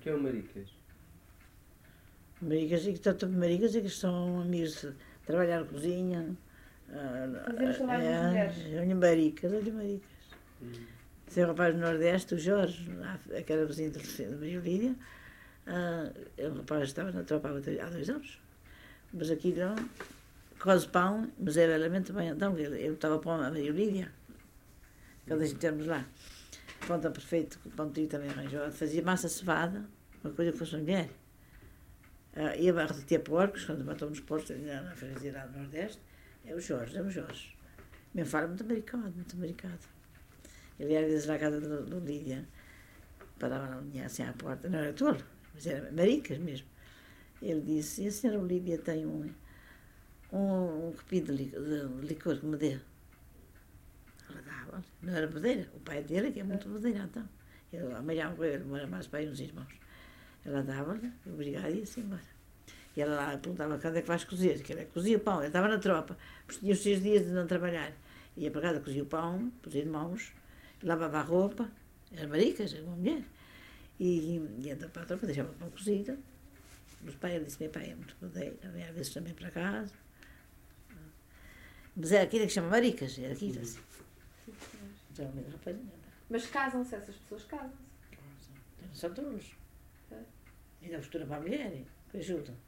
que é o Maricas? Maricas, maricas é que são amigos de trabalhar na cozinha. Fazer os trabalhos das mulheres. Olha maricas, olha maricas. Esse é o rapaz do Nordeste, o Jorge, que era vizinho de Maria Lídia. O rapaz estava na tropa há 2 anos. Mas aqui não, cose pão, mas é realmente bem. Então, eu estava para a Maria Lídia, quando a gente temos lá. Pronto, a prefeito, o pão tio também arranjou. Fazia massa cevada, uma coisa que fosse uma mulher. Ia barretear porcos, quando matamos porcos na freguesia lá do Nordeste. É o Jorge. Me fala muito americano, muito americano. Ele ia às vezes na casa do Lídia, parava na linha assim à porta, não era tolo, mas era maricas mesmo. Ele disse, e a senhora Olívia tem um copinho de licor que me dê? Ela dava, não era bedeira, o pai dele que é muito bedeira, então. Eu amanhã ele mora mais para aí uns irmãos. Ela dava-lhe, obrigada, e ia-se embora. E ela lá perguntava quando é que vais cozer, que ele cozia o pão, ele estava na tropa, porque tinha os 6 dias de não trabalhar. Ia para casa, cozia o pão, para os irmãos, lavava a roupa, era maricas, era uma mulher. E então para a tropa, deixava o pão cozido. Mas o pai, ele disse, meu pai é muito bedeira, às vezes também para casa. Mas é aquilo que chama maricas, era aquilo assim. Geralmente rapazinha. Mas casam-se, essas pessoas casam-se. São todos. Ainda postura para a mulher, que ajuda.